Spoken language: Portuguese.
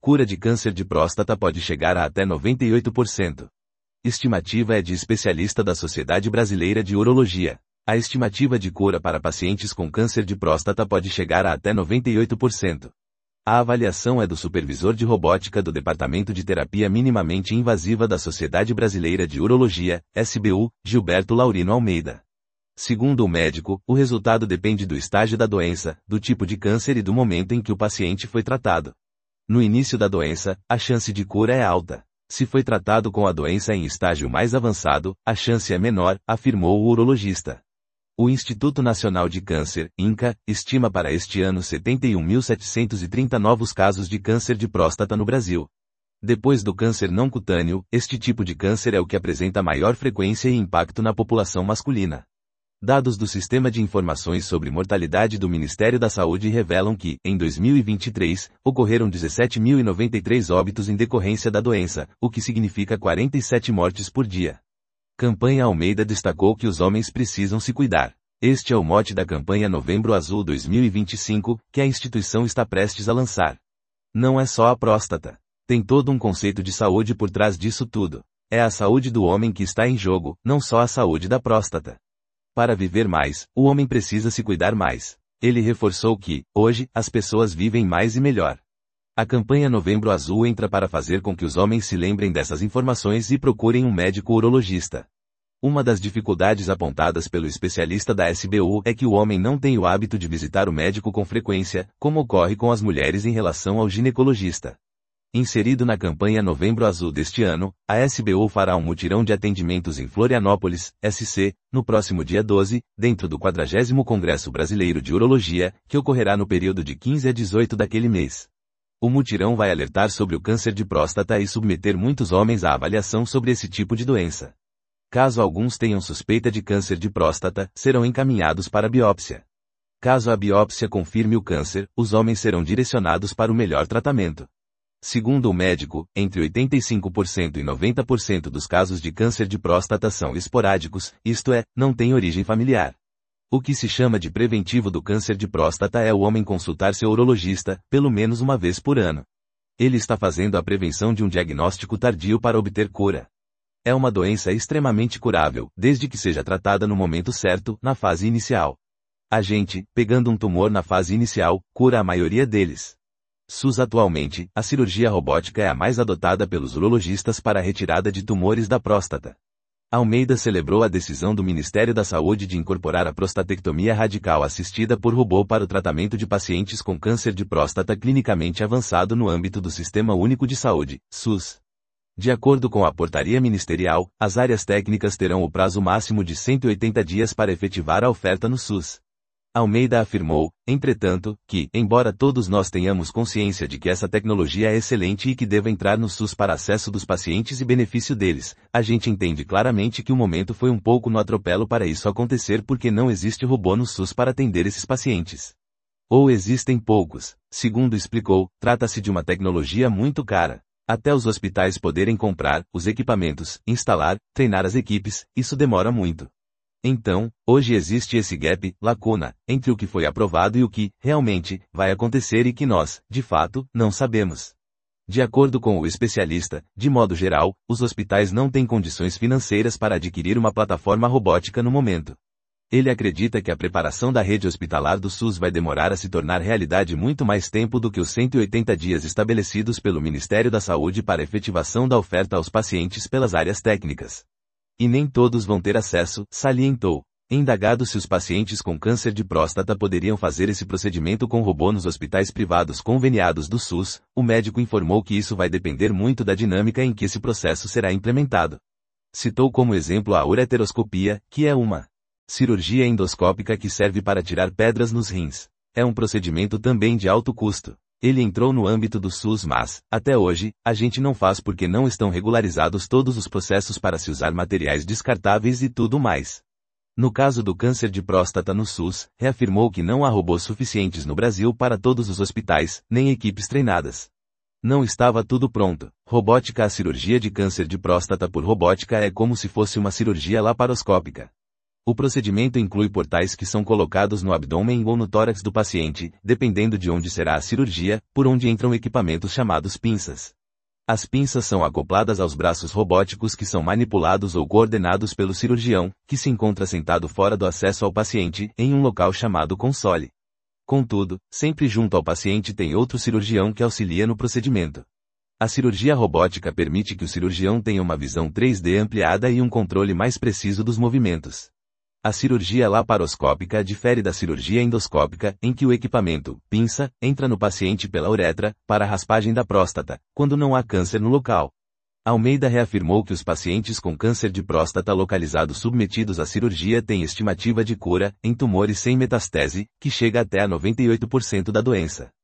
Cura de câncer de próstata pode chegar a até 98%. Estimativa é de especialista da Sociedade Brasileira de Urologia. A estimativa de cura para pacientes com câncer de próstata pode chegar a até 98%. A avaliação é do supervisor de robótica do Departamento de Terapia Minimamente Invasiva da Sociedade Brasileira de Urologia, SBU, Gilberto Laurino Almeida. Segundo o médico, o resultado depende do estágio da doença, do tipo de câncer e do momento em que o paciente foi tratado. No início da doença, a chance de cura é alta. Se foi tratado com a doença em estágio mais avançado, a chance é menor, afirmou o urologista. O Instituto Nacional de Câncer, INCA, estima para este ano 71.730 novos casos de câncer de próstata no Brasil. Depois do câncer não cutâneo, este tipo de câncer é o que apresenta maior frequência e impacto na população masculina. Dados do Sistema de Informações sobre Mortalidade do Ministério da Saúde revelam que, em 2023, ocorreram 17.093 óbitos em decorrência da doença, o que significa 47 mortes por dia. Campanha Almeida destacou que os homens precisam se cuidar. Este é o mote da campanha Novembro Azul 2025, que a instituição está prestes a lançar. Não é só a próstata. Tem todo um conceito de saúde por trás disso tudo. É a saúde do homem que está em jogo, não só a saúde da próstata. Para viver mais, o homem precisa se cuidar mais. Ele reforçou que, hoje, as pessoas vivem mais e melhor. A campanha Novembro Azul entra para fazer com que os homens se lembrem dessas informações e procurem um médico urologista. Uma das dificuldades apontadas pelo especialista da SBU é que o homem não tem o hábito de visitar o médico com frequência, como ocorre com as mulheres em relação ao ginecologista. Inserido na campanha Novembro Azul deste ano, a SBU fará um mutirão de atendimentos em Florianópolis, SC, no próximo dia 12, dentro do 40º Congresso Brasileiro de Urologia, que ocorrerá no período de 15 a 18 daquele mês. O mutirão vai alertar sobre o câncer de próstata e submeter muitos homens à avaliação sobre esse tipo de doença. Caso alguns tenham suspeita de câncer de próstata, serão encaminhados para biópsia. Caso a biópsia confirme o câncer, os homens serão direcionados para o melhor tratamento. Segundo o médico, entre 85% e 90% dos casos de câncer de próstata são esporádicos, isto é, não têm origem familiar. O que se chama de preventivo do câncer de próstata é o homem consultar seu urologista, pelo menos uma vez por ano. Ele está fazendo a prevenção de um diagnóstico tardio para obter cura. É uma doença extremamente curável, desde que seja tratada no momento certo, na fase inicial. A gente, pegando um tumor na fase inicial, cura a maioria deles. SUS atualmente, a cirurgia robótica é a mais adotada pelos urologistas para a retirada de tumores da próstata. Almeida celebrou a decisão do Ministério da Saúde de incorporar a prostatectomia radical assistida por robô para o tratamento de pacientes com câncer de próstata clinicamente avançado no âmbito do Sistema Único de Saúde, SUS. De acordo com a portaria ministerial, as áreas técnicas terão o prazo máximo de 180 dias para efetivar a oferta no SUS. Almeida afirmou, entretanto, que, embora todos nós tenhamos consciência de que essa tecnologia é excelente e que deva entrar no SUS para acesso dos pacientes e benefício deles, a gente entende claramente que o momento foi um pouco no atropelo para isso acontecer porque não existe robô no SUS para atender esses pacientes. Ou existem poucos. Segundo explicou, trata-se de uma tecnologia muito cara. Até os hospitais poderem comprar os equipamentos, instalar, treinar as equipes, isso demora muito. Então, hoje existe esse gap, lacuna, entre o que foi aprovado e o que, realmente, vai acontecer e que nós, de fato, não sabemos. De acordo com o especialista, de modo geral, os hospitais não têm condições financeiras para adquirir uma plataforma robótica no momento. Ele acredita que a preparação da rede hospitalar do SUS vai demorar a se tornar realidade muito mais tempo do que os 180 dias estabelecidos pelo Ministério da Saúde para a efetivação da oferta aos pacientes pelas áreas técnicas. E nem todos vão ter acesso, salientou. Indagado se os pacientes com câncer de próstata poderiam fazer esse procedimento com robô nos hospitais privados conveniados do SUS, o médico informou que isso vai depender muito da dinâmica em que esse processo será implementado. Citou como exemplo a ureteroscopia, que é uma cirurgia endoscópica que serve para tirar pedras nos rins. É um procedimento também de alto custo. Ele entrou no âmbito do SUS, mas, até hoje, a gente não faz porque não estão regularizados todos os processos para se usar materiais descartáveis e tudo mais. No caso do câncer de próstata no SUS, reafirmou que não há robôs suficientes no Brasil para todos os hospitais, nem equipes treinadas. Não estava tudo pronto. Robótica. A cirurgia de câncer de próstata por robótica é como se fosse uma cirurgia laparoscópica. O procedimento inclui portais que são colocados no abdômen ou no tórax do paciente, dependendo de onde será a cirurgia, por onde entram equipamentos chamados pinças. As pinças são acopladas aos braços robóticos que são manipulados ou coordenados pelo cirurgião, que se encontra sentado fora do acesso ao paciente, em um local chamado console. Contudo, sempre junto ao paciente tem outro cirurgião que auxilia no procedimento. A cirurgia robótica permite que o cirurgião tenha uma visão 3D ampliada e um controle mais preciso dos movimentos. A cirurgia laparoscópica difere da cirurgia endoscópica, em que o equipamento, pinça, entra no paciente pela uretra, para a raspagem da próstata, quando não há câncer no local. Almeida reafirmou que os pacientes com câncer de próstata localizado submetidos à cirurgia têm estimativa de cura, em tumores sem metastáse, que chega até a 98% da doença.